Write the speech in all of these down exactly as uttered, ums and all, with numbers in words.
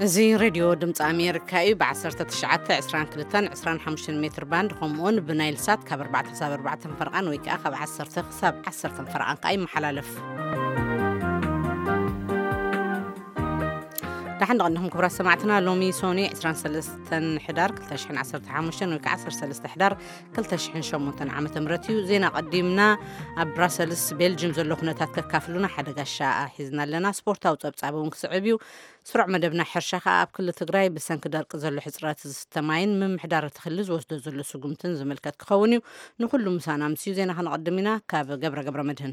زي راديو دمت أمريكا بعشرة تشعات عشرين كلتان عشرين خمسين متر باند خمون بنايل سات كبر أربعة حساب أربعة فرقان ويك أخذ عشرة حساب عشرة فرقان قايم محلالف. نحن قلناهم كبر سمعتنا لومي سوني عشرين سلستن حدار كل تشحن عشرة حامشن ويك عشر سلست حدار كل تشحن شموتن عامة مرتيو زينا قدمنا براسلس بلجيم زلوخنا تتكافلونا حدا قشاء حزنا لنا سبورتا وطبطابون كسعبيو سرع مدبنا حرشاخة أب كل تقراي بسان كدار قزلو حزرات الستماين من محدار تخلز وسدو زلو سقومتن زملكات كخونيو نقول مسانا مسيو زينا هنقدمنا كاب قبر قبر مدهن.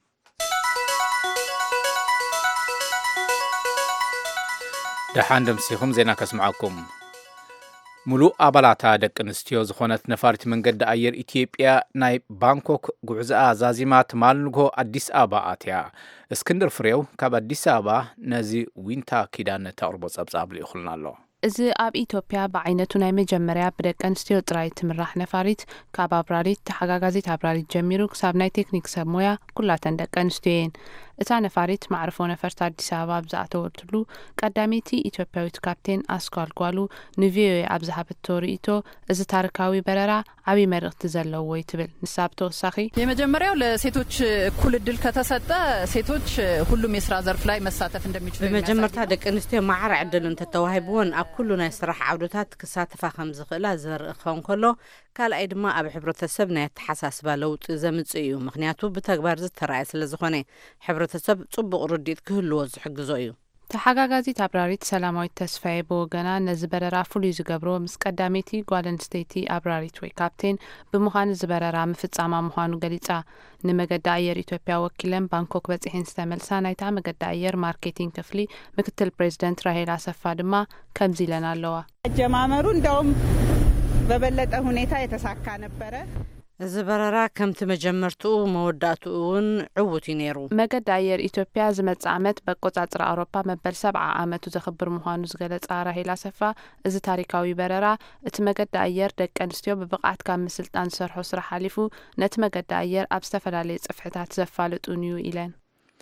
دحان دمسيهم زينا كسمعكم ملو أبلاتا دك نستيو زخونت نفارت من قد أير إثيوبيا ناي بانكوك قعزاء زازيمات مالنغو أديس آبا آتيا اسكندر فريو كاب أديس آبا نازي وينتا كيدان تأربوز أبزاب ليخلنا الله إذا أب إثيوبيا بعينتو ناي مجمريا بدك أنستيو تراي تمرح نفارت كاب أبراريت تحقاقازي تابراريت جميرو كساب ناي تكنيك سابمويا كلها تندك أنستيوين እታ ነፋሪት ማዕርፎ ነፈርት አዲስ አበባ ብዛዕተወርትሉ ቀዳሚቲ ኢትዮጵያዊት ካፕቴን አስኳል ጓሉ ንቪኦኤ አብዛሃብቶ ሪኢቶ እዚ ታሪካዊ በረራ አቢ መርቅት ዘለው ወይ ትብል ንሳብ ተወሳኺ የመጀመሪያው ለሴቶች እኩል እድል ከተሰጠ ሴቶች ሁሉም የሥራ ዘርፍ ላይ መሳተፍ እንደሚችሉ በመጀመርታ ደቅንስቴ ማዕረ ዕድል እንተተዋሂብዎን ኣብ ኩሉ ናይ ስራሕ ዓውደታት ክሳተፋ ከም ዝኽእላ ዘርኢ ኸውን ከሎ ካልኣይ ድማ ኣብ ሕብረተሰብ ናይ ተሓሳስባ ለውጢ ዘምጽእ እዩ ምክንያቱ ብተግባር ዝተራእየ ስለ ዝኾነ ሕብረተሰብ ጽቡቕ ርዲት ክህልዎ ዝሕግዞ እዩ ተሓጋጋዚት አብራሪት ሰላማዊት ተስፋዬ በወገና ነዚ በረራ ፍሉይ ዝገብሮ ምስ ቀዳሜቲ ጓል ኣንስተይቲ አብራሪት ወይ ካፕቴን ብምዃን እዚ በረራ ምፍጻማ ምዃኑ ገሊጻ ንመገዳ ኣየር ኢትዮጵያ ወኪለን ባንኮክ በፂሕን ዝተመልሳ ናይታ መገዳ ኣየር ማርኬቲንግ ክፍሊ ምክትል ፕሬዚደንት ራሄል አሰፋ ድማ ከምዚ ኢለን ኣለዋ አጀማመሩ እንደውም በበለጠ ሁኔታ የተሳካ ነበረ ዝበረራ ከምቲ መጀመርቱ መወዳቱውን ዕውቲ ነይሩ መገዳ ኣየር ኢትዮጵያ ዝመጽእ ዓመት በቆጻጽር ኣውሮፓ መበል ሰብዓ ዓመቱ ዘኽብር ምዃኑ ዝገለጸ ራሄል አሰፋ እዚ ታሪካዊ በረራ እቲ መገዳ ኣየር ደቂ ኣንስትዮ ብብቕዓት ካብ ምስልጣን ዝሰርሖ ስራሕ ሓሊፉ ነቲ መገዳ ኣየር ኣብ ዝተፈላለየ ጽፍሕታት ዘፋልጡን እዩ ኢለን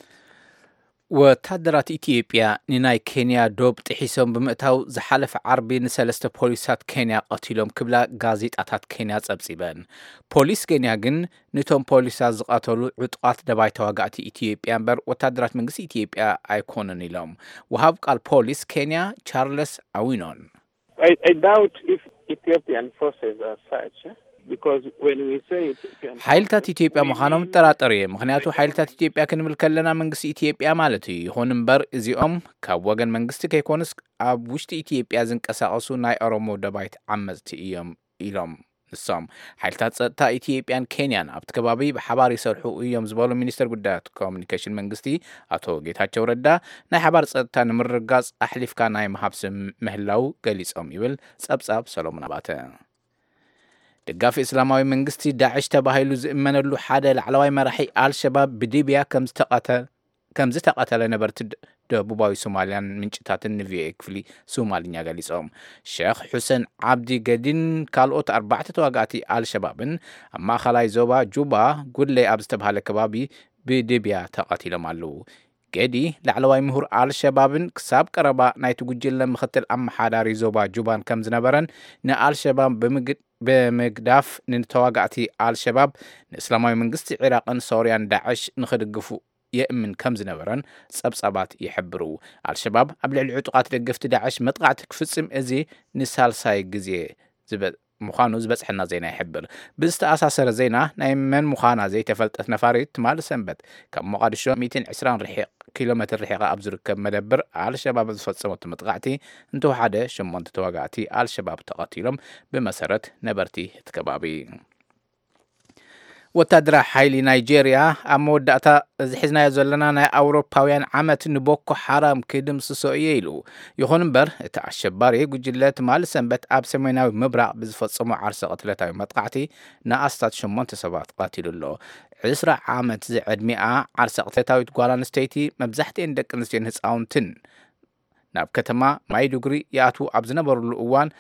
ወታደራት ኢትዮጵያ ንናይ ኬንያ ዶብ ጥሒሶም ብምእታው ዝሓለፈ ዓርቢ ንሰለስተ ፖሊሳት ኬንያ ቀቲሎም ክብላ ጋዜጣታት ኬንያ ጸብጺበን ፖሊስ ኬንያ ግን ንቶም ፖሊሳት ዝቀተሉ ዕጡቃት ደባይ ተዋጋእቲ ኢትዮጵያ እምበር ወታደራት መንግስቲ ኢትዮጵያ ኣይኮኑን ኢሎም ወሃብ ቃል ፖሊስ ኬንያ ቻርልስ አዊኖን I, I doubt if Ethiopian forces are such because when we say ሓይልታት ኢትዮጵያ ምዃኖም ጠራጠር እየ ምክንያቱ ሓይልታት ኢትዮጵያ ክንብል ከለና መንግስቲ ኢትዮጵያ ማለት እዩ ይኹን እምበር እዚኦም ካብ ወገን መንግስቲ ከይኮኑስ ኣብ ውሽጢ ኢትዮጵያ ዝንቀሳቐሱ ናይ ኦሮሞ ደባይት ዓመፅቲ እዮም ኢሎም ንሶም ሓይልታት ጸጥታ ኢትዮጵያን ኬንያን ኣብቲ ከባቢ ብሓባር ይሰርሑ እዮም ዝበሉ ሚኒስተር ጉዳያት ኮሙኒኬሽን መንግስቲ አቶ ጌታቸው ረዳ ናይ ሓባር ጸጥታ ንምርጋጽ ኣሕሊፍካ ናይ መሃብስ ምህላው ገሊጾም ይብል ጸብጻብ ሰሎሞን አባተ ደጋፊ እስላማዊ መንግስቲ ዳዕሽ ተባሂሉ ዝእመነሉ ሓደ ላዕለዋይ መራሒ አልሸባብ ብሊብያ ከም ዝተቀተለ ከም ዝተቀተለ ነበርቲ ደቡባዊ ሶማሊያን ምንጭታትን ንቪኦኤ ክፍሊ ሶማሊኛ ገሊጾም ሼክ ሁሴን ዓብዲ ገዲን ካልኦት ኣርባዕተ ተዋጋእቲ አልሸባብን ኣብ ማእኸላይ ዞባ ጁባ ጉድለይ ኣብ ዝተባሃለ ከባቢ ብሊብያ ተቀቲሎም ኣለዉ ገዲ ላዕለዋይ ምሁር አልሸባብን ክሳብ ቀረባ ናይቲ ጉጅለ ምክትል ኣመሓዳሪ ዞባ ጁባን ከም ዝነበረን ንአልሸባብ ብምግድ በመግዳፍ ንተዋጋእቲ አልሸባብ ንእስላማዊ መንግስቲ ኢራቅን ሶርያን ዳዕሽ ንኽድግፉ የእምን ከም ዝነበረን ጸብጻባት ይሕብሩ አልሸባብ ኣብ ልዕሊ ዕጡቃት ደገፍቲ ዳዕሽ መጥቃዕቲ ክፍጽም እዚ ንሳልሳይ ግዜ ዝበ ምዃኑ ዝበጽሐና ዜና ይሕብር ብዝተኣሳሰረ ዜና ናይ መን ምዃና ዘይተፈልጠት ነፋሪት ትማል ሰንበት ካብ ሞቃዲሾ مئة وعشرين ኪሎ ሜትር ርሒቓ ኣብ ዝርከብ መደብር አልሸባብ ዝፈጸመት መጥቃዕቲ እንተወሓደ ሸሞንተ ተዋጋእቲ አልሸባብ ተቐቲሎም ብመሰረት ነበርቲ ተከባቢ ወታደራዊ ሓይሊ ናይጄሪያ ኣብ መወዳእታ ዝሕዝናዮ ዘለና ናይ ኣውሮፓውያን ዓመት ንቦኮ ሓራም ክድምስሶ እየ ኢሉ ይኹን እምበር እቲ ኣሸባሪ ጉጅለ ትማል ሰንበት ኣብ ሰሜናዊ ምብራቕ ብዝፈጸሙ ዓርሰ ቅትለታዊ መጥቃዕቲ ንኣስታት ሸሞንተ ሰባት ቀቲሉሎ عشرة ዓመት ዝዕድሚኣ ዓርሰ ቅትለታዊት ጓል ኣንስተይቲ መብዛሕትአን ደቂ ኣንስትዮን ህፃውንትን ናብ ከተማ ማይዱጉሪ ይኣትዉ ኣብ ዝነበሩሉ እዋን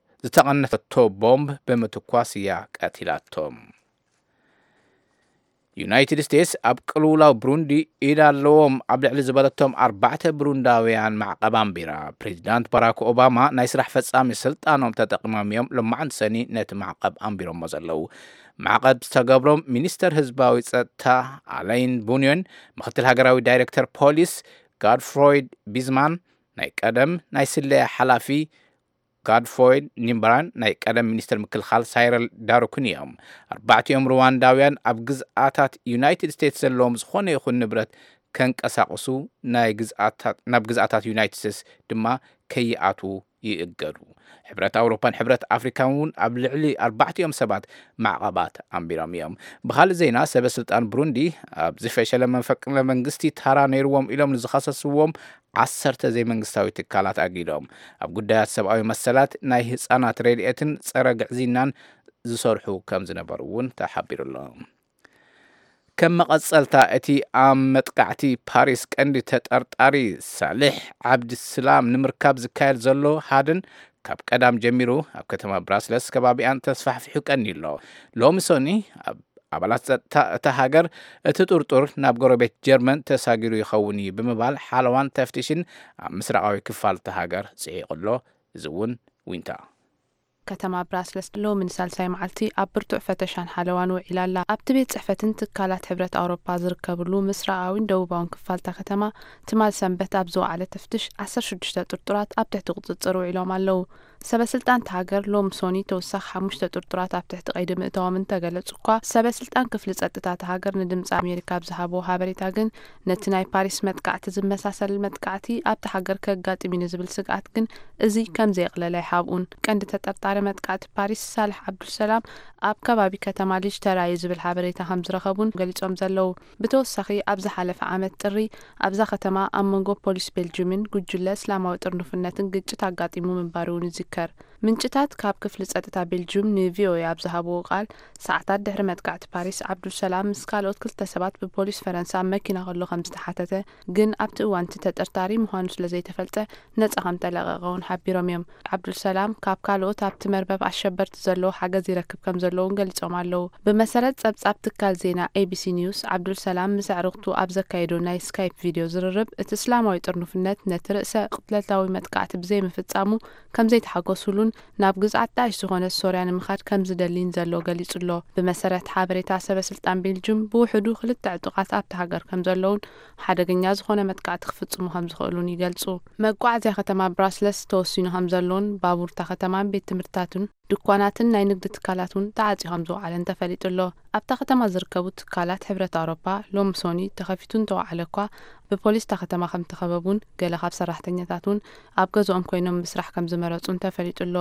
ዝተቐነተቶ ቦምብ ብምትኳስ እያ ቀቲላቶም ዩናይትድ ስቴትስ ኣብ ቅልውላው ብሩንዲ ኢድ ኣለዎም ኣብ ልዕሊ ዝበለቶም ኣርባዕተ ብሩንዳውያን ማዕቐብ ኣንቢራ ፕሬዚዳንት ባራክ ኦባማ ናይ ስራሕ ፈጻሚ ስልጣኖም ተጠቒሞም እዮም ሎማዓንቲ ሰኒ ነቲ ማዕቐብ ኣንቢሮሞ ዘለዉ ማዕቐብ ዝተገብሮም ሚኒስተር ህዝባዊ ጸጥታ ኣላይን ቡኒዮን ምክትል ሃገራዊ ዳይሬክተር ፖሊስ ጋድፍሮይድ ቢዝማን ናይ ቀደም ናይ ስለያ ሓላፊ ጋድፎይድ ኒምበራን ናይ ቀደም ሚኒስተር ምክልኻል ሳይረል ዳሩኩን እዮም ኣርባዕቲኦም ሩዋንዳውያን ኣብ ግዝኣታት ዩናይትድ ስቴትስ ዘለዎም ዝኾነ ይኹን ንብረት ከንቀሳቕሱ ናይ ግዝኣታት ናብ ግዝኣታት ዩናይትድ ስቴትስ ድማ ከይኣትዉ ይእገዱ ሕብረት ኣውሮፓን ሕብረት ኣፍሪካን እውን ኣብ ልዕሊ ኣርባዕቲኦም ሰባት ማዕቐባት ኣንቢሮም እዮም ብኻልእ ዜና ሰበስልጣን ብሩንዲ ኣብ ዝፈሸለ መፈንቅለ መንግስቲ ታራ ነይርዎም ኢሎም ንዝኸሰስዎም ዓሰርተ ዘይመንግስታዊ ትካላት ኣጊዶም ኣብ ጉዳያት ሰብኣዊ መሰላት ናይ ህፃናት ረድኤትን ፀረ ግዕዝናን ዝሰርሑ ከም ዝነበሩ እውን ተሓቢሩሎም ከም መቐፀልታ እቲ ኣብ መጥቃዕቲ ፓሪስ ቀንዲ ተጠርጣሪ ሳልሕ ዓብድስላም ንምርካብ ዝካየድ ዘሎ ሃድን ካብ ቀዳም ጀሚሩ ኣብ ከተማ ብራስለስ ከባቢኣን ተስፋሕፊሑ ቀኒሎ ሎሚ ሰኒ ኣባላት ጸጥታ እታ ሃገር እቲ ጡርጡር ናብ ጎረቤት ጀርመን ተሳጊሩ ይኸውን እዩ ብምባል ሓለዋን ተፍቲሽን ኣብ ምስራቃዊ ክፋል እታ ሃገር ጽዒቕሎ እዚ እውን ዊንታ ከተማ ብራስለስ ሎሚ ንሳልሳይ መዓልቲ ኣብ ብርቱዕ ፈተሻን ሓለዋን ውዒላ ኣላ ኣብቲ ቤት ጽሕፈትን ትካላት ሕብረት ኣውሮፓ ዝርከብሉ ምስራቃዊን ደቡባውን ክፋልታ ከተማ ትማል ሰንበት ኣብ ዝወዓለ ተፍትሽ ዓሰርተ ሽዱሽተ ጡርጡራት ኣብ ትሕቲ ቁፅፅር ውዒሎም ኣለዉ ሰበስልጣን ሃገር ሎም ሶኒ ተወሳኺ ሓሙሽተ ጡርጡራት ኣብ ትሕቲ ቀይዲ ምእተዎም እንተገለጹ እኳ ሰበስልጣን ክፍሊ ጸጥታት ሃገር ንድምፂ ኣሜሪካ ብዝሃቦ ሓበሬታ ግን ነቲ ናይ ፓሪስ መጥቃዕቲ ዝመሳሰል መጥቃዕቲ ኣብቲ ሃገር ከጋጥም እዩ ዝብል ስግኣት ግን እዚ ከም ዘየቕለለ ይሓብኡን ቀንዲ ተጠርጣሪ መጥቃዕቲ ፓሪስ ሳልሕ ዓብዱልሰላም ኣብ ከባቢ ከተማ ልጅ ተራእዩ ዝብል ሓበሬታ ከም ዝረኸቡን ገሊጾም ዘለዉ ብተወሳኺ ኣብ ዝሓለፈ ዓመት ጥሪ ኣብዛ ከተማ ኣብ መንጎ ፖሊስ ቤልጅየምን ጉጅለ እስላማዊ ጥርንፍነትን ግጭት ኣጋጢሙ ምንባሩ እውን ይዝከር ምንጭታት ካብ ክፍሊ ጸጥታ ቤልጅየም ንቪኦኤ ኣብ ዝሃብዎ ቃል ሰዓታት ድሕሪ መጥቃዕቲ ፓሪስ ዓብዱልሰላም ምስ ካልኦት ክልተ ሰባት ብፖሊስ ፈረንሳ መኪና ከሎ ከም ዝተሓተተ ግን ኣብቲ እዋን እቲ ተጠርጣሪ ምዃኑ ስለ ዘይተፈልጠ ነጻ ከም ተለቐቐ እውን ሓቢሮም እዮም ዓብዱልሰላም ካብ ካልኦት ኣብቲ መርበብ ኣሸበርቲ ዘለዎ ሓገዝ ይረክብ ከም ዘለውን ገሊጾም ኣለዉ ብመሰረት ጸብጻብ ትካል ዜና ኤቢሲ ኒውስ ዓብዱልሰላም ምስ ኣዕርኽቱ ኣብ ዘካየዶ ናይ ስካይፕ ቪድዮ ዝርርብ እቲ እስላማዊ ጥርንፍነት ነቲ ርእሰ ቅትለታዊ መጥቃዕቲ ብዘይምፍጻሙ ከም ዘይተሓገሱሉን ናብ ግዝኣት ዳሽ ዝኾነ ሶርያ ንምኻድ ከም ዝደሊን ዘሎ ገሊጹሎ ብመሰረት ሓበሬታ ሰበስልጣን ቤልጅየም ብውሕዱ ክልተ ዕጡቓት ኣብቲ ሃገር ከም ዘለውን ሓደገኛ ዝኾነ መጥቃዕቲ ክፍጽሙ ከም ዝኽእሉን ይገልጹ መጓዓዝያ ከተማ ብራስለስ ተወሲኑ ከም ዘለውን ባቡርታ ከተማን ቤት ትምህርታትን ድኳናትን ናይ ንግዲ ትካላትን ተዓጽዩ ከም ዝወዓለን ተፈሊጡሎ ኣብታ ከተማ ዝርከቡ ትካላት ሕብረት ኣውሮፓ ሎም ሶኒ ተኸፊቱን ተዋዕለ እኳ ብፖሊስ ታ ከተማ ከም ተኸበቡን ገለ ካብ ሰራሕተኛታትን ኣብ ገዝኦም ኮይኖም ምስራሕ ከም ዝመረጹን ተፈሊጡሎ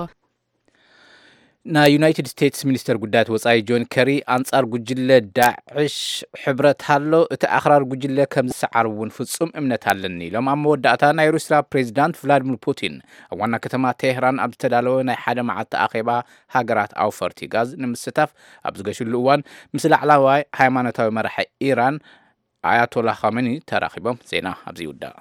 ናይ ዩናይትድ ስቴትስ ሚኒስተር ጉዳያት ወጻኢ ጆን ከሪ አንጻር ጉጅለ ዳዕሽ ሕብረት ሃሎ እቲ ኣኽራር ጉጅለ ከም ዝሰዓርውን ፍጹም እምነት ኣለኒ ኢሎም ኣብ መወዳእታ ናይ ሩስያ ፕሬዚዳንት ቭላድሚር ፑቲን ኣብ ዋና ከተማ ቴህራን ኣብ ዝተዳለወ ናይ ሓደ መዓልቲ ኣኼባ ሃገራት ኣውፈርቲ ጋዝ ንምስታፍ ኣብ ዝገሽሉ እዋን ምስ ላዕለዋይ ሃይማኖታዊ መራሒ ኢራን ኣያቶላ ኻሜኒ ተራኺቦም ዜና ኣብዚ ይውዳእ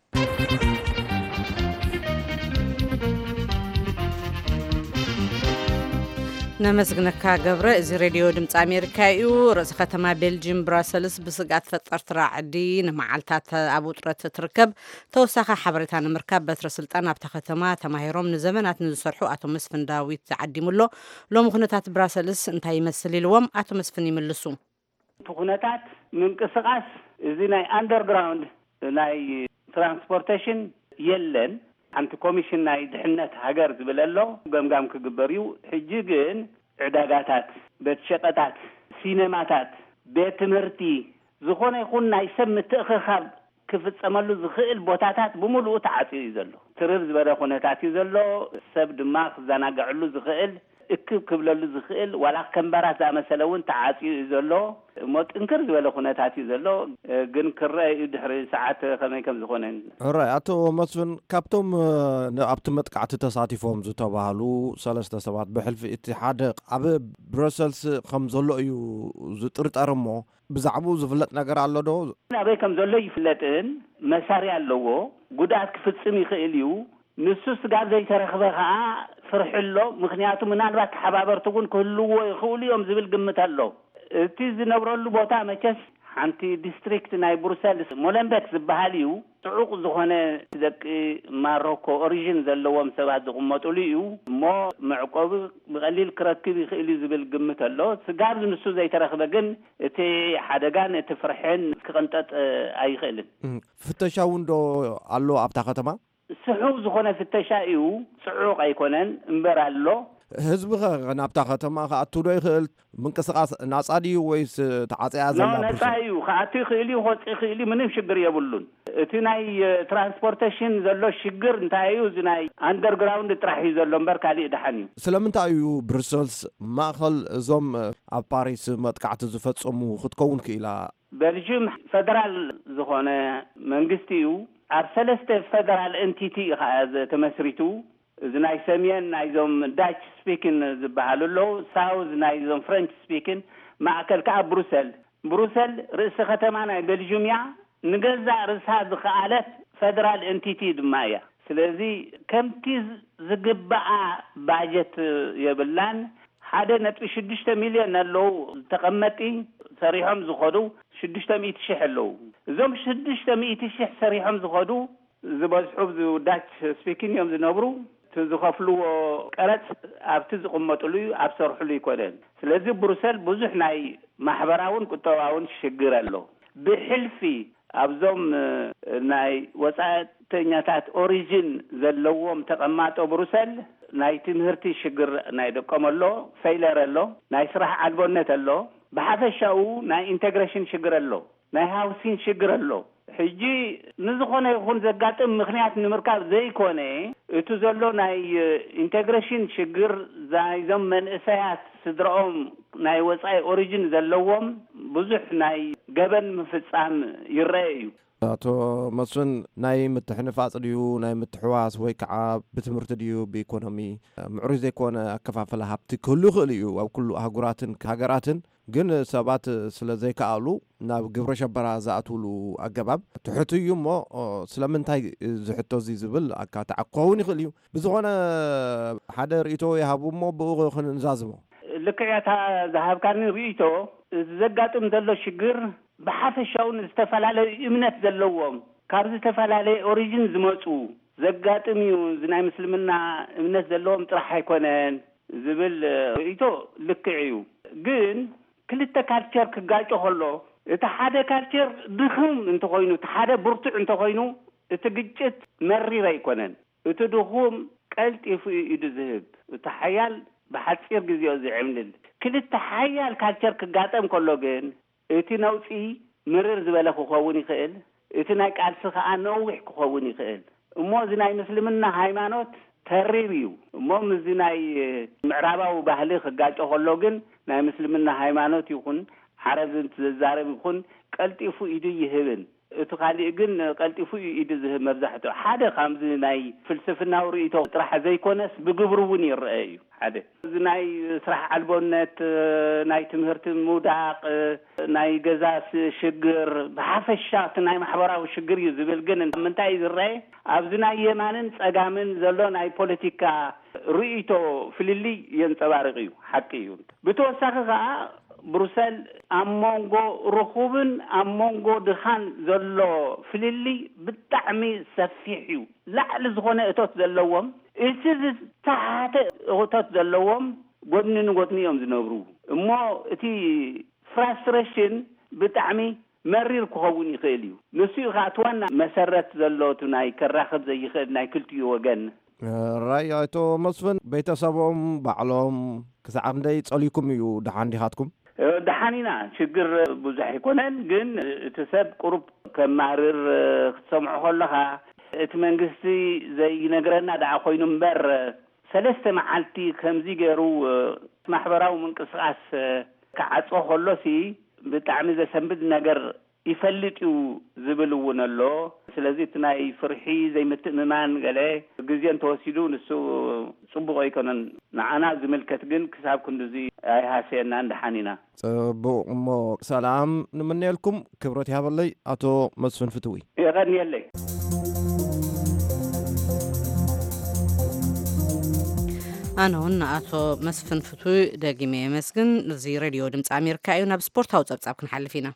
ነመስግነካ ገብረ እዚ ሬድዮ ድምፂ ኣሜሪካ እዩ ርእሰ ከተማ ቤልጅየም ብራሰልስ ብስጋት ፈጠርቲ ራዕዲ ንመዓልታት ኣብ ውጥረት ትርከብ ተወሳኺ ሓበሬታ ንምርካብ በትረ ስልጣን ኣብታ ከተማ ተማሂሮም ንዘመናት ንዝሰርሑ ኣቶ መስፍን ዳዊት ተዓዲሙሎ ሎሚ ኩነታት ብራሰልስ እንታይ ይመስል ኢልዎም ኣቶ መስፍን ይምልሱ ኩነታት ምንቅስቃስ እዚ ናይ አንደርግራውንድ ናይ ትራንስፖርቴሽን የለን አንተ ኮሚሽን ናይ ድሕነት ሃገር ዝብለሎ ገምጋም ክግበር እዩ ሕጂ ግን ዕዳጋታት ቤት ሸቀጣት ሲኔማታት ቤት ትምህርቲ ዝኾነ ይኹን ናይ ሰብ ምትእኽኻብ ክፍጸመሉ ዝኽእል ቦታታት ብሙሉእ ተዓጽዩ ዘሎ ትርር ዝበለ ኩነታት እዩ ዘሎ ሰብ ድማ ክዘናግዕሉ ዝኽእል እክብ ክብለሉ ዝኽእል ዋላ ከምበራት ዝኣመሰለ እውን ተዓጽዩ ዘሎ ሞጥንክር ዝበለ ኩነታት እዩ ዘሎ ግን ክረአዩ ድሕሪ ሰዓት ከመይ ከም ዝኾነ ራይ ኣቶ መስፍን ካብቶም ኣብቲ መጥቃዕቲ ተሳቲፎም ዝተባሃሉ ሰለስተ ሰባት ብሕልፊ እቲ ሓደ ኣብ ብራሰልስ ከም ዘሎ እዩ ዝጥርጠር እሞ ብዛዕባኡ ዝፍለጥ ነገር ኣሎ ዶ ናበይ ከም ዘሎ ይፍለጥን መሳርያ ኣለዎ ጉድኣት ክፍጽም ይኽእል እዩ ንሱ ስጋብ ዘይተረኽበ ከዓ ፍርሕሎ ምክንያቱ ምናልባት ተሓባበርቲ እውን ክህልዎ ይኽእሉ እዮም ዝብል ግምት ኣሎ እቲ ዝነብረሉ ቦታ መቸስ ሓንቲ ዲስትሪክት ናይ ብሩሰልስ ሞለምቤክ ዝበሃልዩ ጽዑቕ ዝኾነ ደቂ ማሮኮ ኦሪጅን ዘለዎም ሰባት ዝቕመጡሉ እዩ እሞ መዕቆብ ብቐሊል ክረክብ ይኽእል ዝብል ግምት ኣሎ ስጋብ ንሱ ዘይተረኽበ ግን እቲ ሓደጋን እቲ ፍርሕን ክቕንጠጥ ኣይኽእልን ፍተሻ ውንዶ ኣሎ ኣብታ ከተማ ስሑቕ ዝኾነ ፍተሻ እዩ ጽዑቕ ኣይኮነን እምበር ኣሎ ህዝቢ ናብታ ከተማ ከኣትዶ ይኽእል ምንቅስቓስ ናጻ ድዩ ወይስ ተዓጽያ ዘላ ነጻ እዩ ከኣቱ ይኽእል እዩ ክወፅእ ይኽእል እዩ ምንም ሽግር የብሉን እቲ ናይ ትራንስፖርቴሽን ዘሎ ሽግር እንታይ እዩ እዚ ናይ ኣንደርግራውንድ ጥራሕ እዩ ዘሎ እምበር ካሊእ ድሓን እዩ ስለምንታይ እዩ ብሩሰልስ ማእኸል እዞም ኣብ ፓሪስ መጥቃዕቲ ዝፈጸሙ ክትከውን ክኢላ ቤልጅየም ፌደራል ዝኾነ መንግስቲ እዩ ኣብ ሰለስተ ፌደራል ኤንቲቲ ከዓ ተመስሪቱ እዚ ናይ ሰሜን ናይዞም ዳች ስፒኪን ዝበሃሉ ኣለዉ ሳውዝ ናይዞም ፍሬንች ስፒኪን ማእከል ከዓ ብሩሰል ብሩሰል ርእሲ ከተማ ናይ ቤልጅየም እያ ንገዛእ ርእሳ ዝኸኣለት ፌደራል ኤንቲቲ ድማ እያ ስለዚ ከምቲ ዝግባኣ ባጀት የብላን ሓደ ነጥቢ ሽዱሽተ ሚልዮን ኣለዉ ተቐመጢ ሰሪሖም ዝኸዱ ሽዱሽተ ሚእቲ ሽሕ ኣለዉ እዞም ሽዱሽተ ሚእቲ ሽሕ ሰሪሖም ዝኸዱ ዝበዝሑ ዳች ስፒኪን እዮም ዝነብሩ ዝኸፍልዎ ቀረጽ ኣብቲ ዝቕመጡሉ ኣብ ሰርሑሉ ይኮነን ስለዚ ብሩሰል ብዙሕ ናይ ማሕበራውን ቁጠባውን ሽግር ኣሎ ብሕልፊ ኣብዞም ናይ ወጻእተኛታት ኦሪጅን ዘለዎም ተቐማጦ ብሩሰል ናይ ትምህርቲ ሽግር ናይ ደቆም ኣሎ ፌይለር ኣሎ ናይ ስራሕ ዓልቦነት ኣሎ ብሓፈሻኡ ናይ ኢንቴግሬሽን ሽግር ኣሎ ናይ ሃውሲን ሽግር ኣሎ ሕጂ ንዝኾነ ይኹን ዘጋጥም ምክንያት ንምርካብ ዘይኮነ እቲ ዘሎ ናይ ኢንቴግሬሽን ሽግር ዛይዞም መንእሰያት ስድሮኦም ናይ ወጻኢ ኦሪጅን ዘለዎም ብዙሕ ናይ ገበን ምፍጻም ይረአ እዩ አቶ መስፍን ናይ ምትሕንፋጽ ድዩ ናይ ምትሕዋስ ወይ ከዓ ብትምህርቲ ድዩ ብኢኮኖሚ ምዕሩይ ዘይኮነ ኣከፋፈለ ሃብቲ ክህሉ ይኽእል እዩ ኣብ ኩሉ ኣህጉራትን ሃገራትን ግን ሰባት ስለ ዘይከኣሉ ናብ ግብረ ሸበራ ዝኣትውሉ ኣገባብ ትሕቱ እዩ እሞ ስለምንታይ ዝሕቶ እዚ ዝብል ኣካታ ክኸውን ይኽእል እዩ ብዝኾነ ሓደ ርእቶ ይሃቡ እሞ ብኡ ክንዛዝሞ ልክዕታ ዝሃብካኒ ርእቶ ዘጋጥም ዘሎ ሽግር ብሓፈሻውን ዝተፈላለዩ እምነት ዘለዎም ካብ ዝተፈላለዩ ኦሪጅን ዝመፁ ዘጋጥም እዩ ናይ ምስልምና እምነት ዘለዎም ጥራሕ ኣይኮነን ዝብል ርእቶ ልክዕ እዩ ግን ክልተ ካልቸር ክጋጭ ከሎ እቲ ሓደ ካልቸር ድኹም እንተኮይኑ እቲ ሓደ ብርቱዕ እንተኮይኑ እቲ ግጭት መሪር ኣይኮነን እቲ ድኹም ቀልጢፉ እዩ ዝህብ እቲ ሓያል ብሓፂር ግዜ ዝዕምልል ክልተ ሓያል ካልቸር ክጋጠም ከሎ ግን እቲ ነውፂ ምርር ዝበለ ክኸውን ይኽእል እቲ ናይ ቃልሲ ከዓ ነዊሕ ክኸውን ይኽእል እሞ እዚ ናይ ምስልምና ሃይማኖት ተሪር እዩ እሞ እዚ ናይ ምዕራባዊ ባህሊ ክጋጭ ከሎ ግን ናይ ምስልምና ሃይማኖት ይኹን ዓረብ ዝዛረብ ይኹን ቀልጢፉ ኢዱ ይህብን እቲ ካሊእ ግን ቀልጢፉ ኢዱ ዝህብ መብዛሕትኡ ሓደ ከምዚ ናይ ፍልስፍናዊ ርእቶ ጥራሕ ዘይኮነስ ብግብሩ እውን ይርአ እዩ ሓደ እዚ ናይ ስራሕ ዓልቦነት ናይ ትምህርቲ ምውዳቕ ናይ ገዛ ሽግር ብሓፈሻ እቲ ናይ ማሕበራዊ ሽግር እዩ ዝብል ግን ምንታይ ዝርአ ኣብዚ ናይ የማንን ፀጋምን ዘሎ ናይ ፖለቲካ ርእቶ ፍልሊ የንፀባርቕ እዩ ሓቂ እዩ ብተወሳኺ ከዓ ብሩሰል ኣብ ሞንጎ ርኹብን ኣብ ሞንጎ ድኻን ዘሎ ፍልሊ ብጣዕሚ ሰፊሕ እዩ ላዕሊ ዝኾነ እቶት ዘለዎም እቲ ዝተሓተ እቶት ዘለዎም ጎድኒ ንጎድኒ እዮም ዝነብሩ እሞ እቲ ፍራስትሬሽን ብጣዕሚ መሪር ክኸውን ይኽእል እዩ ንሱ ከዓ እቲ ዋና መሰረት ዘሎ እቲ ናይ ከራኽብ ዘይኽእል ናይ ክልቲኡ ወገን ራይ ኣቶ መስፍን ቤተሰቦም ባዕሎም ክሳዕ ክንደይ ጸሊኩም እዩ ድሓን ዲኻትኩም ድሓኒና ሽግር ብዙሕ ኣይኮነን ግን እቲ ሰብ ቁሩብ ከማርር ክትሰምዖ ከለኻ እቲ መንግስቲ ዘይነግረና ዳዓ ኮይኑ እምበር ሰለስተ መዓልቲ ከምዚ ገይሩ ማሕበራዊ ምንቅስቃስ ክዓፆ ከሎሲ ብጣዕሚ ዘሰንብድ ነገር ይፈልጥ እዩ ዝብል እውን ኣሎ ስለዚ እቲ ናይ ፍርሒ ዘይምትእምማን ገለ ግዜ እንተወሲዱ ንሱ ፅቡቅ ኣይኮነን ንዓና ዝምልከት ግን ክሳብ ክንድዚ ኣይሃስየና ንድሓኒና ፅቡቅ እሞ ሰላም ንምንየልኩም ክብረት ይሃበለይ ኣቶ መስፍን ፍትዊ ይቐኒየለይ أنا هنا أتو مسفن فتوي دقيمة مسكن زي راديو دمت أمريكا يونا بسبورت هاو تبتعب كن حلفينا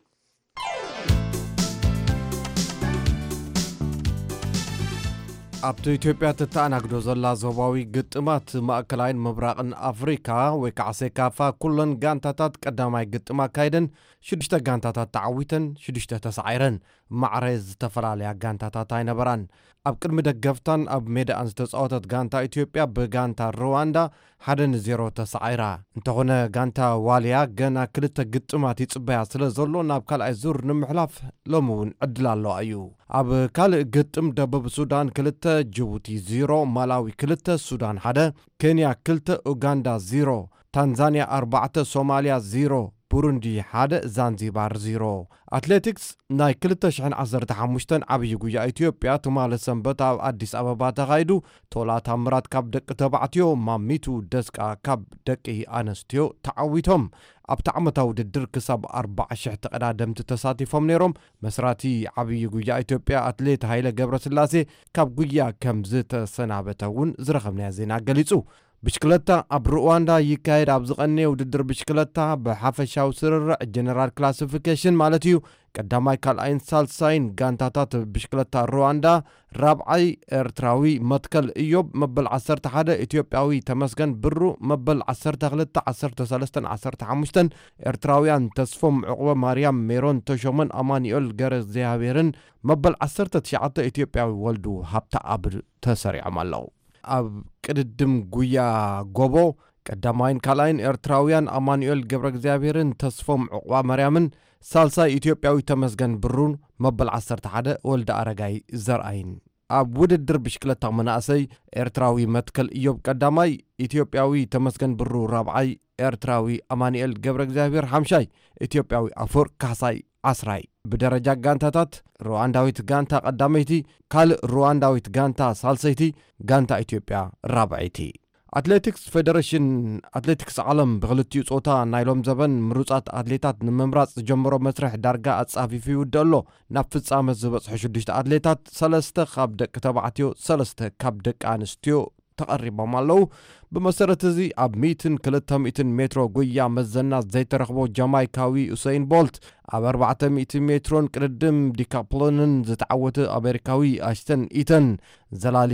ኣብቲ ኢትዮጵያ ተተኣናግዶ ዘላ ዞባዊ ግጥማት ማእከላይን ምብራቕን ኣፍሪካ ወይ ከዓ ሴካፋ ኩለን ጋንታታት ቀዳማይ ግጥማ ካይደን ሽዱሽተ ጋንታታት ተዓዊተን ሽዱሽተ ተሳዒረን ማዕረ ዝተፈላለያ ጋንታታት ኣይነበራን ኣብ ቅድሚ ደገፍታን ኣብ ሜዳን ዝተጻወተት ጋንታ ኢትዮጵያ ብጋንታ ሩዋንዳ ሓደ ንዜሮ ተሳዒራ እንተኾነ ጋንታ ዋልያ ገና ክልተ ግጥማት ይጽበያ ስለ ዘሎ ናብ ካልኣይ ዙር ንምሕላፍ ሎሚ እውን ዕድል ኣለዋ እዩ ኣብ ካልእ ግጥም ደቡብ ሱዳን ክልተ ጅቡቲ ዜሮ ማላዊ ክልተ ሱዳን ሓደ ኬንያ ክልተ ኡጋንዳ ዜሮ ታንዛንያ ኣርባዕተ ሶማልያ ዜሮ ቡሩንዲ ሓደ ዛንዚባር ዜሮ አትሌቲክስ ናይ ክልተ ሽሕን ዓሰርተ ሓሙሽተ ዓብይ ጉያ ኢትዮጵያ ትማለ ሰንበት ኣብ አዲስ አበባ ተኻይዱ ቶላ ታምራት ካብ ደቂ ተባዕትዮ ማሚቱ ደስቃ ካብ ደቂ ኣንስትዮ ተዓዊቶም ኣብቲ ዓመታዊ ውድድር ክሳብ ኣርባዕ ሽሕ ተቀዳደምቲ ተሳቲፎም ነይሮም መስራቲ ዓብይ ጉያ ኢትዮጵያ አትሌት ሃይለ ገብረስላሴ ካብ ጉያ ከም ዝተሰናበተ እውን ዝረኸብናዮ ዜና ገሊጹ ብሽክለታ ኣብ ሩዋንዳ ይካየድ ኣብ ዝቐነ ውድድር ብሽክለታ ብሓፈሻዊ ስርርዕ ጀነራል ክላሲፊኬሽን ማለት እዩ ቀዳማይ ካልኣይን ሳልሳይን ጋንታታት ብሽክለታ ሩዋንዳ ራብዓይ ኤርትራዊ መትከል ኢዮብ መበል ዓሰርተ ሓደ ኢትዮጵያዊ ተመስገን ብሩ መበል ዓሰርተ ክልተ ዓሰርተ ሰለስተ ዓሰርተ ሓሙሽተ ኤርትራውያን ተስፎም ዕቁበ ማርያም ሜሮን ተሾመን አማኑኤል ገረ እግዚአብሔርን መበል ዓሰርተ ትሽዓተ ኢትዮጵያዊ ወልዱ ሃብታ ኣብ ተሰሪዖም ኣለዉ ኣብ ቅድድም ጉያ ጎቦ ቀዳማይን ካልኣይን ኤርትራውያን አማኑኤል ገብረ እግዚአብሔርን ተስፎም ዕቁባ ማርያምን ሳልሳይ ኢትዮጵያዊ ተመስገን ብሩን መበል ዓሰርተ ሓደ ወልደ አረጋይ ዘርአይን ኣብ ውድድር ብሽክለታ መናእሰይ ኤርትራዊ መትከል ኢዮብ ቀዳማይ ኢትዮጵያዊ ተመስገን ብሩ ራብዓይ ኤርትራዊ አማኑኤል ገብረ እግዚአብሔር ሓምሻይ ኢትዮጵያዊ አፈወርቅ ካሕሳይ ዓስራይ ብደረጃ ጋንታታት ሩዋንዳዊት ጋንታ ቀዳመይቲ ካልእ ሩዋንዳዊት ጋንታ ሳልሰይቲ ጋንታ ኢትዮጵያ ራብዓይቲ አትሌቲክስ ፌደሬሽን አትሌቲክስ ዓለም ብክልቲኡ ጾታ ናይሎም ዘበን ምሩጻት አትሌታት ንምምራጽ ዝጀመሮ መስርሕ ዳርጋ አጻፊፉ ይውደሎ ናብ ፍጻመ ዝበጽሑ ሽዱሽተ አትሌታት ሰለስተ ካብ ደቂ ተባዕትዮ ሰለስተ ካብ ደቂ ኣንስትዮ ተቐሪቦም ኣለዉ ብመሰረት እዚ ኣብ ሚእትን ክልተ ሚእትን ሜትሮ ጉያ መዘና ዘይተረኽቦ ጃማይካዊ ኡሰይን ቦልት ኣብ ኣርባዕተ ሚእቲ ሜትሮን ቅድድም ዲካፕሎንን ዝተዓወተ ኣሜሪካዊ ኣሽተን ኢተን ዘላሊ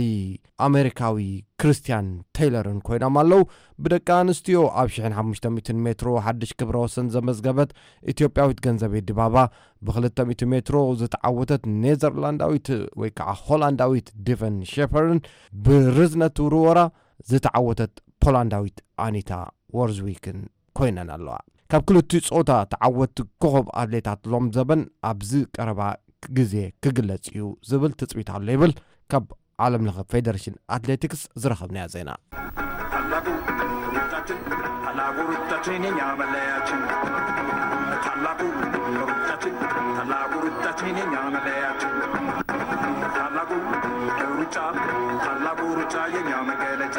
ኣሜሪካዊ ክርስቲያን ቴይለርን ኮይኖም ኣለዉ ብደቂ ኣንስትዮ ኣብ ሽሕን ሓሙሽተ ሚእትን ሜትሮ ሓድሽ ክብረ ወሰን ዘመዝገበት ኢትዮጵያዊት ገንዘቤ ዲባባ ብክልተ ሚእቲ ሜትሮ ዝተዓወተት ኔዘርላንዳዊት ወይ ከዓ ሆላንዳዊት ዲቨን ሼፐርን ብርዝነት ውርወራ ዝተዓወተት ፖላንዳዊት ኣኒታ ወርዝዊክን ኮይነን ኣለዋ ካብ ክልቲኡ ጾታ ተዓወቲ ኮኸብ አትሌታት ሎም ዘበን ኣብዚ ቀረባ ግዜ ክግለጽ እዩ ዝብል ትጽቢት ኣሎ ይብል ካብ ዓለም ለኸ ፌደሬሽን አትሌቲክስ ዝረኸብናዮ ዜና ታላቁ ሩጫችን ታላቁ ሩጫችን የኛ መለያችን ታላቁ ሩጫችን ታላቁ ሩጫችን የኛ መለያችን ታላቁ ሩጫ ታላቁ ሩጫ የኛ መገለጫ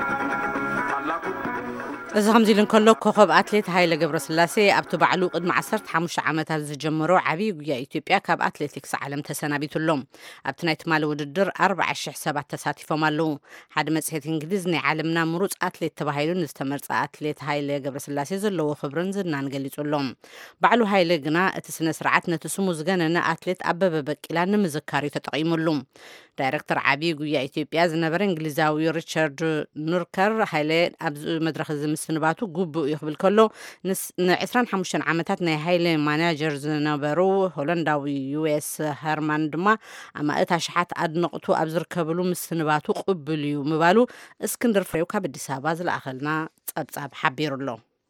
ታላቁ እዚ ከምዚ ኢሉ እንከሎ ኮኸብ አትሌት ሃይለ ገብረስላሴ ኣብቲ ባዕሉ ቅድሚ ዓሰርተ ሓሙሽተ ዓመታት ዝጀመሮ ዓብይ ጉያ ኢትዮጵያ ካብ አትሌቲክስ ዓለም ተሰናቢቱሎም ኣብቲ ናይ ትማሊ ውድድር ኣርባዕ ሽሕ ሰባት ተሳቲፎም ኣለዉ ሓደ መጽሔት እንግሊዝ ናይ ዓለምና ምሩጽ አትሌት ተባሂሉ ንዝተመርጸ አትሌት ሃይለ ገብረስላሴ ዘለዎ ክብርን ዝናን ገሊጹሎም ባዕሉ ሃይለ ግና እቲ ስነ ስርዓት ነቲ ስሙ ዝገነነ አትሌት ኣበበ በቂላ ንምዝካር ተጠቂሙሉ ዳይሬክተር ዓብይ ጉያ ኢትዮጵያ ዝነበረ እንግሊዛዊ ሪቻርድ ኑርከር ሃይለ ኣብ መድረኽ ዝምስንባቱ ጉቡእ ይኽብል ከሎ ን25 ዓመታት ናይ ሃይለ ማናጀር ዝነበሩ ሆላንዳዊ ዩኤስ ሄርማን ድማ ኣማእታ ሸሓት ኣድነቕቱ ኣብ ዝርከብሉ ምስንባቱ ቅቡል እዩ ምባሉ እስክንድር ፍሬው ካብ አዲስ አበባ ዝለኣኸልና ጸብጻብ ሓቢሩሎ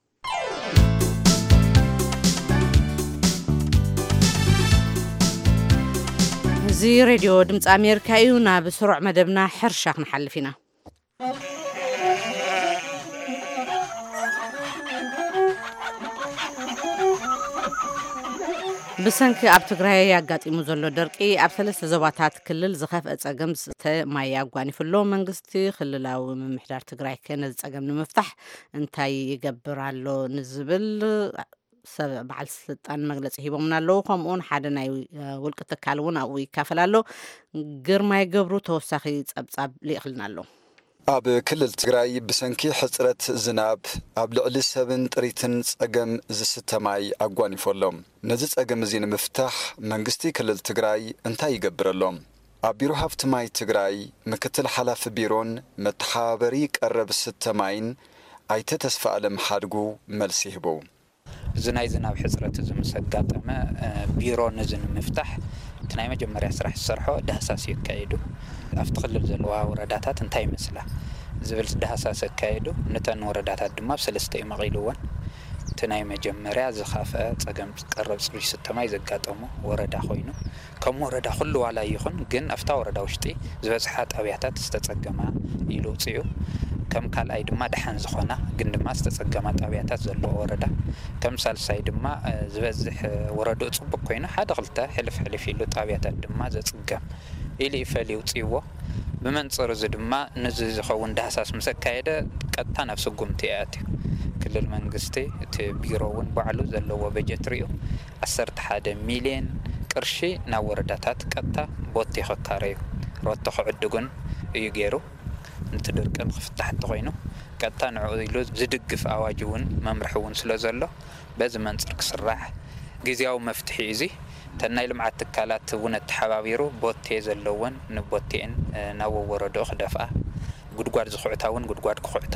እዚ ሬድዮ ድምፂ ኣሜሪካ እዩ ናብ ስሩዕ መደብና ሕርሻ ክንሓልፍ ኢና ብሰንኪ ኣብ ትግራይ ያጋጢሙ ዘሎ ደርቂ ኣብ ሰለስተ ዞባታት ክልል ዝኸፍአ ጸገም ማይ ኣጓኒፍሎ መንግስቲ ክልላዊ ምምሕዳር ትግራይ ከነዚ ጸገም ንምፍታሕ እንታይ ይገብር ኣሎ ንዝብል ሰብ በዓል ስልጣን መግለጺ ሂቦምና ኣለዉ ከምኡውን ሓደ ናይ ውልቂ ትካል እውን ኣብኡ ይካፈል ኣሎ ግርማይ ገብሩ ተወሳኺ ጸብጻብ ሊእኽልና ኣሎ ኣብ ክልል ትግራይ ብሰንኪ ሕጽረት ዝናብ ኣብ ልዕሊ ሰብን ጥሪትን ጸገም ዝስተማይ ኣጓኒፈሎም ነዚ ጸገም እዚ ንምፍታሕ መንግስቲ ክልል ትግራይ እንታይ ይገብረሎም? ኣብ ቢሮ ሃፍቲ ማይ ትግራይ ምክትል ሓላፊ ቢሮን መተሓባበሪ ቀረብ ስተማይን ኣይተ ተስፋኣለም ሓድጉ መልሲ ይህቡ። እዚ ናይ ዝናብ ሕጽረት እዚ ምስ ኣጋጠመ ቢሮ ነዚ ንምፍታሕ እቲ ናይ መጀመርያ ስራሕ ዝሰርሖ ዳህሳስ ይካየዱ። ኣብቲ ክልል ዘለዋ ወረዳታት እንታይ ይመስላ ዝብል ዳህሳስ ኣካየዱ። ነተን ወረዳታት ድማ ሰለስተ ይመቒልዎን እቲ ናይ መጀመርያ ዝኻፍአ ጸገም ቀረብ ጽሩይ ስተማይ ዘጋጠሙ ወረዳ ኮይኑ ከም ወረዳ ኩሉ ዋላ ይኹን ግን ኣብታ ወረዳ ውሽጢ ዝበዝሓ ጣብያታት ዝተጸገማ ኢሉ ውፅኡ ከም ካልኣይ ድማ ደሓን ዝኾና ግን ድማ ዝተጸገማ ጣብያታት ዘለዎ ወረዳ ከም ሳልሳይ ድማ ዝበዝሕ ወረዳ ጽቡቅ ኮይኑ ሓደ ክልተ ሕልፍ ሕልፍ ኢሉ ጣብያታት ድማ ዘጽገም ኢሉ ይፈልዩ ውፅዎ ብመንጽር እዚ ድማ ነዚ ዝኸውን ዳህሳስ ምስ ኣካየደ ቀጥታ ናብ ስጉምቲ ኣትዩ ክልል መንግስቲ እቲ ቢሮውን ባዕሉ ዘለዎ በጀት ሪኡ ዓሰርተ ሓደ ሚልዮን ቅርሺ ናብ ወረዳታት ቀጥታ ቦቴ ክካረዩ ሮቶ ክዕድጉን እዩ ገይሩ ነቲ ድርቅን ክፍታሕ እንተኮይኑ ቀጥታ ንዕኡ ኢሉ ዝድግፍ ኣዋጅ እውን መምርሒ እውን ስለ ዘሎ በዚ መንጽር ክስራሕ ጊዜያዊ መፍትሒ እዚ ተናይ ልምዓት ትካላት እውን ተሓባቢሩ ቦቴ ዘለውን ንቦቴን ናብ ወረዶ ክደፍኣ ጉድጓድ ዝኹዕታውን ጉድጓድ ክኹዕታ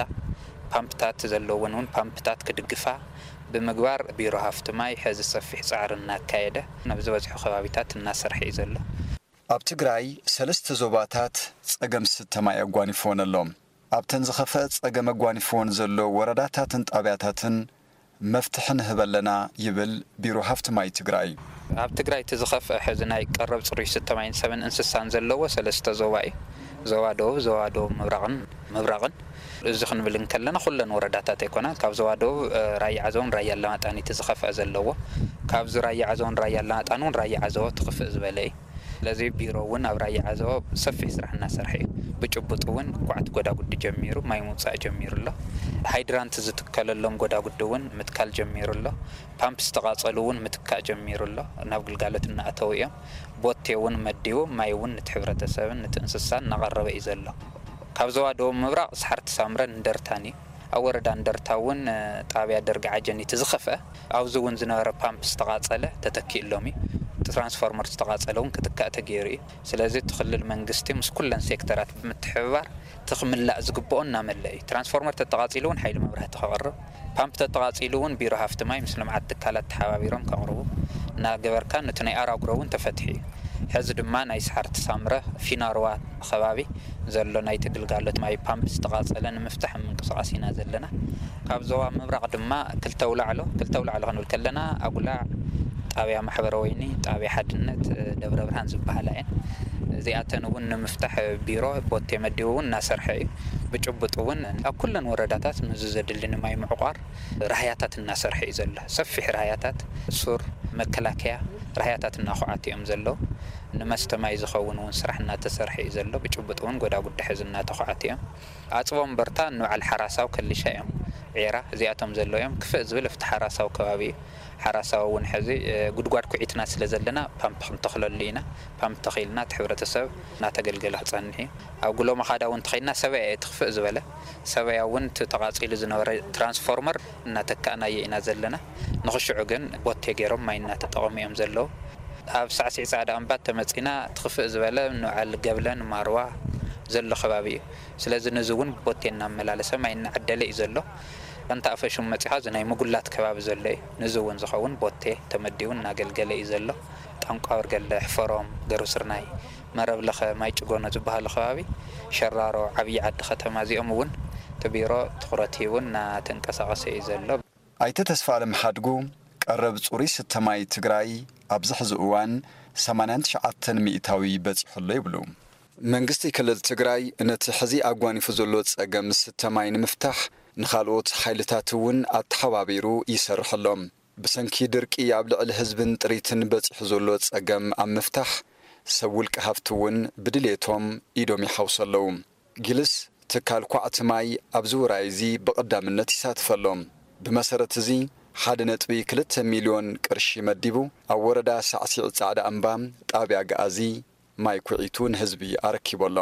ፓምፕታት ዘለውን እውን ፓምፕታት ክድግፋ ብምግባር ቢሮ ሃፍቲ ማይ ሕዚ ሰፊሕ ጻዕሪ እናካየደ ናብ ዝበዝሑ ከባቢታት እናሰርሐ እዩ ዘሎ። ኣብ ትግራይ ሰለስተ ዞባታት ጸገም ስተማይ ኣጓኒፎን ኣሎም። ኣብተን ዝኸፍአ ጸገም ኣጓኒፎን ዘሎ ወረዳታትን ጣብያታትን መፍትሒ ንህበለና ይብል ቢሮ ሃፍቲ ማይ ትግራይ። ኣብ ትግራይ እቲ ዝኸፍአ ሕዚ ናይ ቀረብ ጽሩይ ስተማይን ሰብን እንስሳን ዘለዎ ሰለስተ ዞባ እዩ። ዞባ ደቡብ፣ ዞባ ደቡብ ምብራቕን ምብራቕን እዚ ክንብል እንከለና ኩለን ወረዳታት ኣይኮናን። ካብ ዞባ ደቡብ ራያ ዓዘውን ራያ ኣላማጣን እቲ ዝኸፍአ ዘለዎ ካብዚ ራያ ዓዘውን ራያ ኣላማጣን እውን ራያ ዓዘቦ ትኽፍእ ዝበለ እዩ። ስለዚ ቢሮ እውን ኣብ ራያ ዓዘቦ ሰፊሕ ስራሕ እናሰርሐ እዩ። ብጭቡጥ እውን ኳዕቲ ጎዳጉዲ ጀሚሩ ማይ ምውፃእ ጀሚሩ ኣሎ። ሃይድራንት ዝትከለሎም ጎዳጉዲ እውን ምትካል ጀሚሩ ኣሎ። ፓምፕ ዝተቓጸሉ እውን ምትካእ ጀሚሩ ኣሎ። ናብ ግልጋሎት እናእተው እዮም። ቦቴ እውን መዲቡ ማይ እውን ነቲ ሕብረተሰብን ነቲ እንስሳን እናቐረበ እዩ ዘሎ። ካብ ዞባ ደቡብ ምብራቕ ሰሓርቲ ሳምረን እንደርታን እዩ። ኣብ ወረዳ እንደርታ እውን ጣብያ ደርጊ ዓጀን እቲ ዝኸፍአ ኣብዚ እውን ዝነበረ ፓምፕ ዝተቓጸለ ተተኪእሎም እዩ። ትራንስፎርመር ዝተቓጸለ እውን ክትካእ ተገይሩ እዩ። ስለዚ ትኽልል መንግስቲ ምስ ኩለን ሴክተራት ብምትሕብባር ትኽምላእ ዝግብኦ እናመለአ እዩ። ትራንስፎርመር ተተቓጺሉ እውን ሓይሊ መብራህቲ ከቕርብ ፓምፕ ተተቓጺሉ እውን ቢሮ ሃፍቲ ማይ ምስ ልምዓት ትካላት ተሓባቢሮም ከቕርቡ እናገበርካ ነቲ ናይ ኣራጉሮ እውን ተፈትሒ እዩ። ሕዚ ድማ ናይ ሰሓርቲ ሳምረ ፊናርዋ ከባቢ ዘሎ ናይ ግልጋሎት ማይ ፓምፕ ዝተቓጸለ ንምፍታሕ ምንቅስቓስ ኢና ዘለና። ካብ ዞባ ምብራቕ ድማ ክልተ ውላዕሎ ክልተ ውላዕሎ ክንብል ከለና ኣጉላዕ ጣብያ ማሕበረ ወይኒ ጣብያ ሓድነት ደብረ ብርሃን ዝበሃላ እየን። እዚኣተን እውን ንምፍታሕ ቢሮ ቦቴ መዲቡ እውን እናሰርሐ እዩ። ብጭቡጥ እውን ኣብ ኩለን ወረዳታት ነዚ ዘድሊ ንማይ ምዕቋር ራህያታት እናሰርሐ እዩ ዘሎ። ሰፊሕ ራህያታት ሱር መከላከያ ራህያታት እናኹዓት እዮም ዘለዉ። ንመስተ ማይ ዝኸውን እውን ስራሕ እናተሰርሐ እዩ ዘሎ። ብጭቡጥ እውን ጎዳጉዲ ሕዚ እናተኹዓት እዮም። ኣፅቦም በርታ ንበዓል ሓራሳው ከሊሻ እዮም ዒራ እዚኣቶም ዘሎ እዮም ክፍእ ዝብል ኣብቲ ሓራሳው ከባቢ እዩ። ሓራሳው እውን ሕዚ ጉድጓድ ኩዒትና ስለ ዘለና ፓምፕ ክንተኽለሉ ኢና። ፓምፕ ተኺልና እቲ ሕብረተሰብ እናተገልገለ ክጸንሕ እዩ። ኣብ ጉሎ መኻዳ እውን ተኺልና ሰበያ እየ ትኽፍእ ዝበለ ሰበያ እውን እቲ ተቓጺሉ ዝነበረ ትራንስፎርመር እናተካእናየ ኢና ዘለና። ንኽሽዑ ግን ቦቴ ገይሮም ማይ እናተጠቐሙ እዮም ዘለዉ። ኣብ ሳዕሲዕ ጻዕዳ እምባት ተመጺና ትኽፍእ ዝበለ ንበዓል ገብለን ማርዋ ዘሎ ከባቢ እዩ። ስለዚ ነዚ እውን ቦቴ እናመላለሰ ማይ እናዓደለ እዩ ዘሎ። እንታ ኣፈሹም መጺኻ እዚ ናይ ምጉላት ከባቢ ዘሎ እዩ። ነዚ እውን ዝኸውን ቦቴ ተመዲቡ እናገልገለ እዩ ዘሎ። ጣንቋ ወርገለ ሕፈሮም ገሩ ስርናይ መረብለኸ ማይ ጭጎኖ ዝበሃሉ ከባቢ ሸራሮ ዓብዪ ዓዲ ከተማ እዚኦም እውን ቢሮ ትኹረት ሂቡን እናተንቀሳቐሰ እዩ ዘሎ። ኣይተ ተስፋኣለም ሓድጉ ቀረብ ጽሩይ ስተማይ ትግራይ ኣብዚ ሕዚ እዋን ሰማንያ ትሽዓተ ሚእታዊ በፂሑሎ ይብሉ። መንግስቲ ክልል ትግራይ ነቲ ሕዚ ኣጓኒፉ ዘሎ ጸገም ስተማይ ንምፍታሕ ንኻልኦት ሓይልታት እውን ኣተሓባቢሩ ይሰርሐሎም። ብሰንኪ ድርቂ ኣብ ልዕሊ ህዝብን ጥሪትን በፂሑ ዘሎ ጸገም ኣብ ምፍታሕ ሰብ ውልቂ ሃፍቲ እውን ብድሌቶም ኢዶም ይሓውሱ ኣለዉ። ግልስ ትካል ኳዕቲ ማይ ኣብዚ ውራይ እዚ ብቐዳምነት ይሳትፈሎም። ብመሰረት እዚ ሓደ ነጥቢ ክልተ ሚልዮን ቅርሺ መዲቡ ኣብ ወረዳ ሳዕሲዕ ጻዕዳ እምባ ጣብያ ገኣዚ ማይ ኩዒቱ ንህዝቢ ኣረኪቦሎም።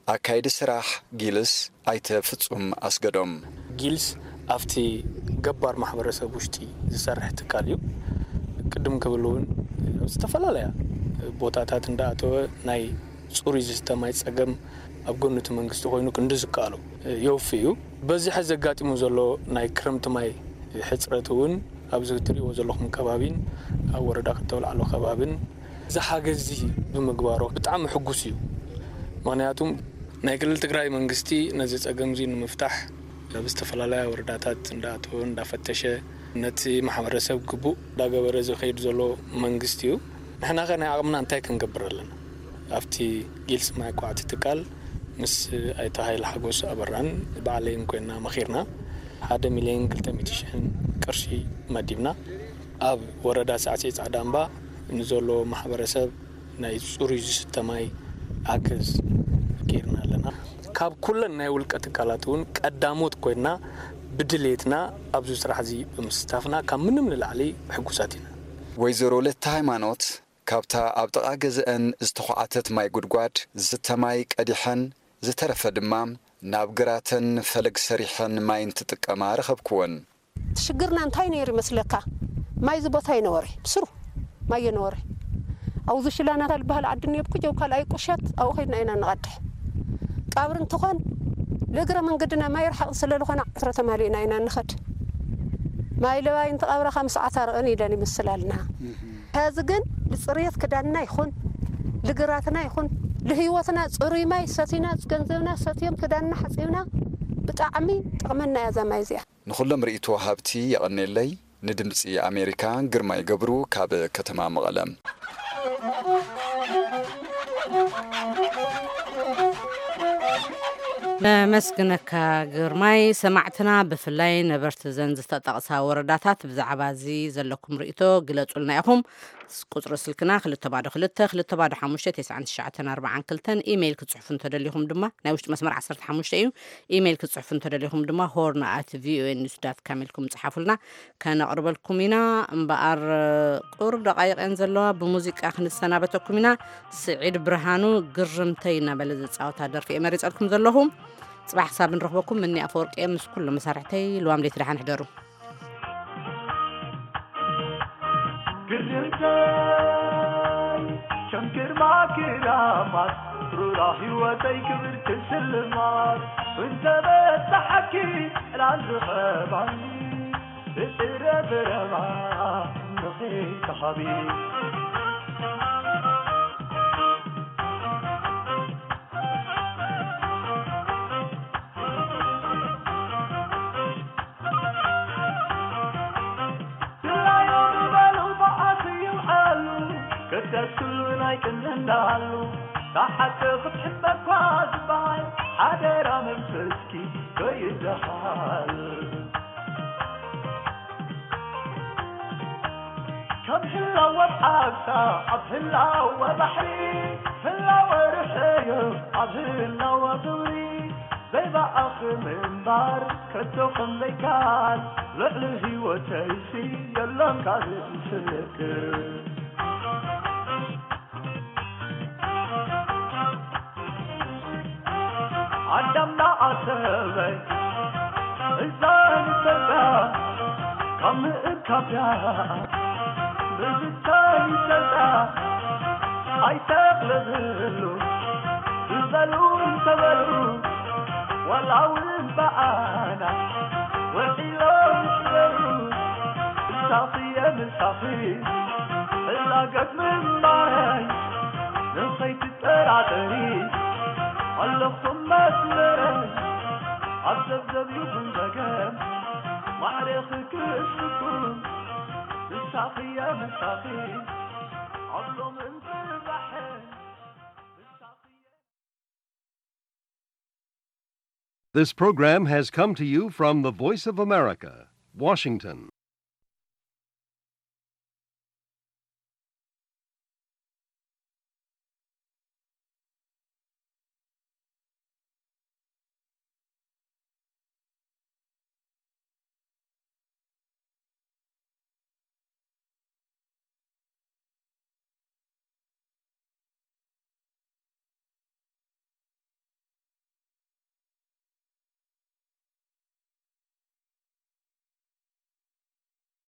ኣካይዲ ስራሕ ጊልስ ኣይተፍጹም ኣስገዶም ጊልስ ኣፍቲ ገባር ማሕበረሰብ ውሽጢ ዝሰርሕ ትካል እዩ ቅድም ክብሉን ዝተፈላልያ ቦታታት እንዳኣተወ ናይ ጽሩይ ዝተማይ ጸገም ኣብ ጎንቱ መንግስቲ ኮይኑ ክንድዝቃሉ የውፍዩ በዚ ሓዘጋጢሙ ዘሎ ናይ ክረምቲ ማይ ሕጽረቱን ኣብዚ ትሪኦ ዘለኹም ከባቢን ኣብ ወረዳ ከተውላዕሎ ከባቢን ዝሓገዚ ብምግባሩ ብጣዕሚ ሕጉስ እዩ ምክንያቱም ናይ ክልል ትግራይ መንግስቲ ነዚ ጸገም እዚ ንምፍታሕ ኣብ ዝተፈላልያ ወረዳታት እንዳኣተወ እንዳፈተሸ ነቲ ማሕበረሰብ ግቡእ ዳገበረ ዝኸይድ ዘሎ መንግስቲ እዩ ንሕና ከ ናይ ዓቕምና እንታይ ክንገብር ኣለና ኣብቲ ጊልስ ማይ ኳዕቲ ትካል ምስ ኣይተ ሃይለ ሓጎስ ኣበራን በዓለይን ኮይና መኺርና ሓደ ሚልዮን ክልተ ሚእቲ ሽሕ ቅርሺ መዲብና ኣብ ወረዳ ሳዕሲ ጻዕዳ እምባ ንዘሎ ማሕበረሰብ ናይ ጽሩይ ዝስተ ማይ ኣገዝ ጌርና ኣለና ካብ ኩለን ናይ ውልቀ ትካላት እውን ቀዳሞት ኮይና ብድሌትና ኣብዚ ስራሕ እዚ ብምስታፍና ካብ ምንም ንላዕሊ ሕጉሳት ኢና ወይዘሮ ለታ ሃይማኖት ካብታ ኣብ ጥቓ ገዝአን ዝተዃዓተት ማይ ጉድጓድ ዝተማይ ቀዲሐን ዝተረፈ ድማ ናብ ግራተን ፈለግ ሰሪሐን ማይን ትጥቀማ ረኸብክወን ትሽግርና እንታይ ነይሩ ይመስለካ ማይ ዝቦታ ይነበረ ብስሩ ማይ ይነበረ ኣው ዝሽላና ካልባህል ዓድን የብኩ ጀው ካልኣይ ቁሸት ኣው ኸይድና ኢና ንቐድሕ ቀብር እንትኾን ለግረ መንገድና ማይ ረሓቕ ስለለኾነ ዓስረ ተማሊእና ኢና ንኸድ ማይ ለባይ እንትቐብረ ኻምስ ዓሰርቕን ኢለን ይመስላልና ሕዚ ግን ልጽርየት ክዳንና ይኹን ልግራትና ይኹን ለህይወትና ጽሩይ ማይ ሰቲና ገንዘብና ሰትዮም ክዳንና ሓጺብና ብጣዕሚ ጥቕመና ያዛ ማይ እዚኣ ንኹሎም ርእይቶ ሃብቲ የቐነለይ ንድምፂ ኣሜሪካ ግርማይ ገብሩ ካብ ከተማ መቐለም መስግነካ ግርማይ ሰማዕትና ብፍላይ ነበርቲ ዘን ዝተጠቕሳ ወረዳታት ብዛዕባ እዚ ዘለኩም ርእይቶ ግለጹልና ኢኹም ቁጽሪ ስልክና ክልተ ባዶ ክልተ ክልተ ባዶ ሓሙሽተ ትስዓን ትሽዓተን ኣርባዓን ክልተን ኢሜይል ክጽሕፉ እንተደሊኹም ድማ ናይ ውሽጢ መስመር ዓሰርተ ሓሙሽተ እዩ ኢሜይል ክጽሕፉ እንተደሊኹም ድማ ሆርን ኣት ቪኦኤ ኒውስ ዳት ካም ኢልኩም ጽሓፉልና ከነቕርበልኩም ኢና እምበኣር ቁርብ ደቓይቕን ዘለዋ ብሙዚቃ ክንሰናበተኩም ኢና ስዒድ ብርሃኑ ግርምተይ እናበለ ዝፃወታ ደርፊ እየ መሪፀልኩም ዘለኹ صباح حساب نرغبكم مني أفورك أمس كل مسارحتي لوام ليت رح نحضروا شنكر مع كرامات روحي وتيكبر تسلمات وانت بتحكي العز خباني بترى برما نخيت حبيب كتسلونا يكندالو تحت فتح بكواز باي حديرا من فسكي كيدحال كم حلا وبحاكسا عبهلا وبحري حلا ورحيو عبهلا وضوري زي بأخ من بار كتوخم ليكال لعلهي وتيسي يلا مكاذب سلكر عندما أسوي إنسان سبا كم إكبيا بزتاي سبا أي تقلدلو تزلون تبلو والعون بعانا والحلو مشبرو الصافية من صافي إلا قد من معي نصيت الترعتري اللهم مسلم عالزبزب يكون بقام وعريخك السكون الساقية من ساقي عظم انت البحر. This program has come to you from the Voice of America, Washington.